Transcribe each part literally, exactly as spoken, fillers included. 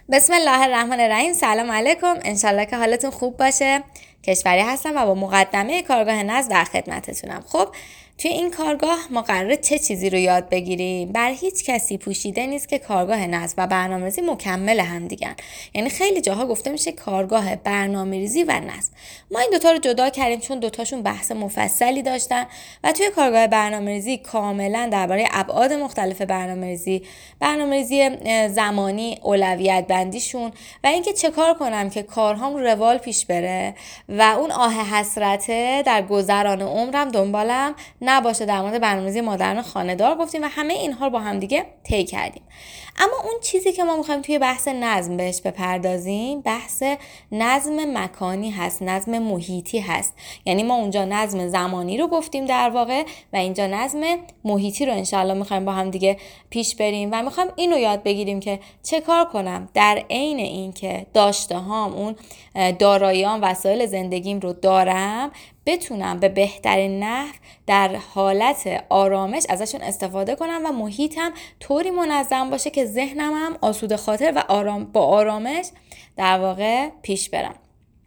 بسم الله الرحمن الرحیم. سلام علیکم، انشالله که حالتون خوب باشه. کشوری هستم و با مقدمه کارگاه نظم در خدمتتونم. خب توی این کارگاه ما قراره چه چیزی رو یاد بگیریم؟ بر هیچ کسی پوشیده نیست که کارگاه نظم و برنامه‌ریزی مکمل هم دیگن. یعنی خیلی جاها گفته میشه کارگاه برنامه‌ریزی و نظم. ما این دوتا رو جدا کردیم چون دوتاشون بحث مفصلی داشتن و توی کارگاه برنامه‌ریزی کاملا درباره ابعاد مختلف برنامه‌ریزی، برنامه‌ریزی زمانی، اولویت بندیشون و اینکه چه کار کنم که کارهام رو روال پیش بره و اون آه حسرته در گذران عمرم دنبالم نباشه. در مورد برنامه‌ریزی مدرن خانه‌دار گفتیم و همه اینها رو با هم دیگه طی کردیم. اما اون چیزی که ما می‌خوایم توی بحث نظم بهش بپردازیم بحث نظم مکانی هست، نظم محیطی هست. یعنی ما اونجا نظم زمانی رو گفتیم در واقع و اینجا نظم محیطی رو انشالله می‌خوایم با هم دیگه پیش بریم و می‌خوایم اینو یاد بگیریم که چه کار کنم در عین اینکه داشته هام اون دارایی‌هام وسایل زندگیم رو دارم بتونم به بهترین نحو در حالت آرامش ازشون استفاده کنم و محیطم طوری منظم باشه که ذهنم هم آسوده خاطر و آرام با آرامش در واقع پیش برم.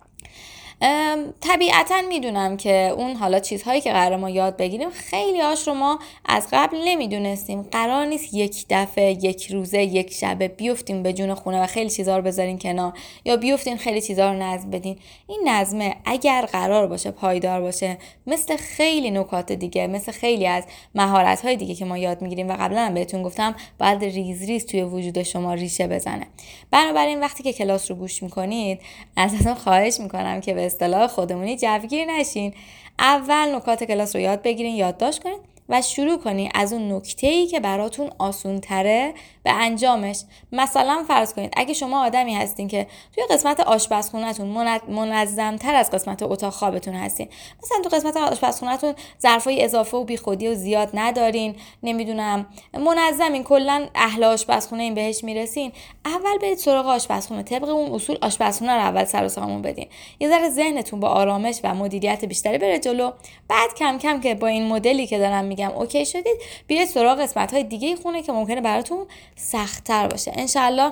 طبیعتا میدونم که اون حالا چیزهایی که قرار ما یاد بگیریم خیلی هاش رو ما از قبل نمیدونستیم. قرار نیست یک دفعه یک روزه یک شبه بیفتیم به جون خونه و خیلی چیزها رو بذارین کنار یا بیفتین خیلی چیزها رو نظم بدین. این نظمه اگر قرار باشه پایدار باشه، مثل خیلی نکات دیگه، مثل خیلی از مهارت‌های دیگه که ما یاد میگیریم و قبلا هم بهتون گفتم، باید ریز ریز توی وجود شما ریشه بزنه. بنابراین وقتی که کلاس رو گوش میکنید ازتون خواهش میکنم که به اصطلاح خودمونی جوگیر نشین. اول نکات کلاس رو یاد بگیرین، یادداشت کنید و شروع کنید از اون نکته‌ای که براتون آسون تره به انجامش. مثلا فرض کنید اگه شما آدمی هستین که توی قسمت آشپزخونه‌تون منظم‌تر از قسمت اتاق خوابتون هستین، مثلا تو قسمت آشپزخونه‌تون ظرفای اضافه و بیخودی و زیاد ندارین، نمیدونم منظمین، کلا اهل آشپزخونه این بهش میرسین، اول برید سراغ آشپزخونه، طبق اون اصول آشپزخونه رو اول سر و سامون بدین. یه ذره ذهنتون با آرامش و مدیریت بیشتری بره جلو. بعد کم کم که با این مدلی که دارم میگم اوکی شدید، بیاید سراغ قسمت‌های دیگه خونه که ممکنه براتون سخت‌تر باشه. انشالله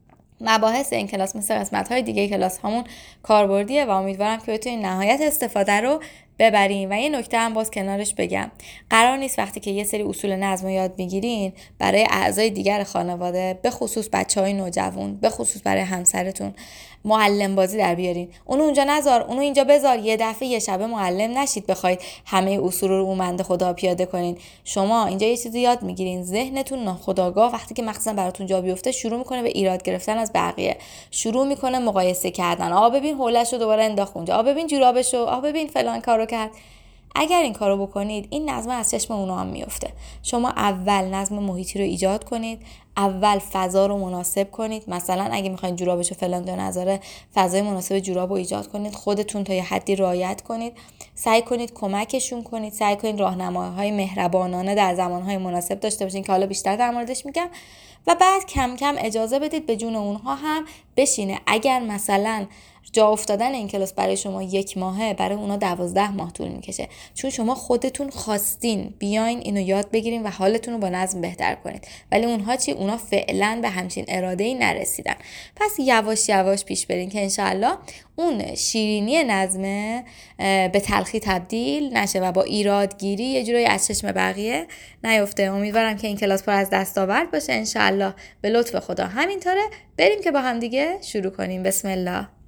مباحث این کلاس مثل قسمت‌های دیگه کلاس هامون کاربردیه و امیدوارم که بتونید نهایت استفاده رو ببرین. و یه نکته هم باز کنارش بگم، قرار نیست وقتی که یه سری اصول نظم یاد میگیرین برای اعضای دیگر خانواده، به خصوص بچهای نوجوان، به خصوص برای همسرتون، معلم بازی در بیارین. اونو اونجا نذار، اونو اینجا بذار. یه دفعه یه شبه معلم نشید بخواید همه اصول رو اون بنده خدا پیاده کنین. شما اینجا یه چیزی یاد میگیرین، ذهنتون ناخودآگاه وقتی که مخصوصا براتون جا بیفته شروع میکنه به ایراد گرفتن از بقیه، شروع میکنه مقایسه کردن. آ ببین حوله‌شو دوباره انداخت اونجا، آ ببین جورابشو، آ ببین فلان کارو کرد. اگر این کارو بکنید این نظم از چشم اونا هم میفته. شما اول نظم محیطی رو ایجاد کنید، اول فضا رو مناسب کنید. مثلا اگه میخواین جورابشو فلان دو نظاره، فضای مناسب جوراب رو ایجاد کنید، خودتون تا یه حدی رعایت کنید، سعی کنید کمکشون کنید، سعی کنید راهنمایی‌های مهربانانه در زمانهای مناسب داشته باشین که حالا بیشتر در موردش میگم و بعد کم کم اجازه بدید به جون اونها هم بشینه. اگر مثلا جا افتادن این کلاس برای شما یک ماهه، برای اونا دوازده ماه طول میکشه، چون شما خودتون خواستین بیاین اینو یاد بگیرین و حالتون رو با نظم بهتر کنید. ولی اونها چی؟ اونا فعلا به همچین اراده‌ای نرسیدن. پس یواش یواش پیش برین که انشالله اون شیرینی نظمه به تلخی تبدیل نشه و با ایرادگیری یه جورایی از چشم بقیه نیفته. امیدوارم که این کلاس پر از دستاورد باشه انشالله به لطف خدا. همینطوره بریم که با هم دیگه شروع کنیم. بسم الله.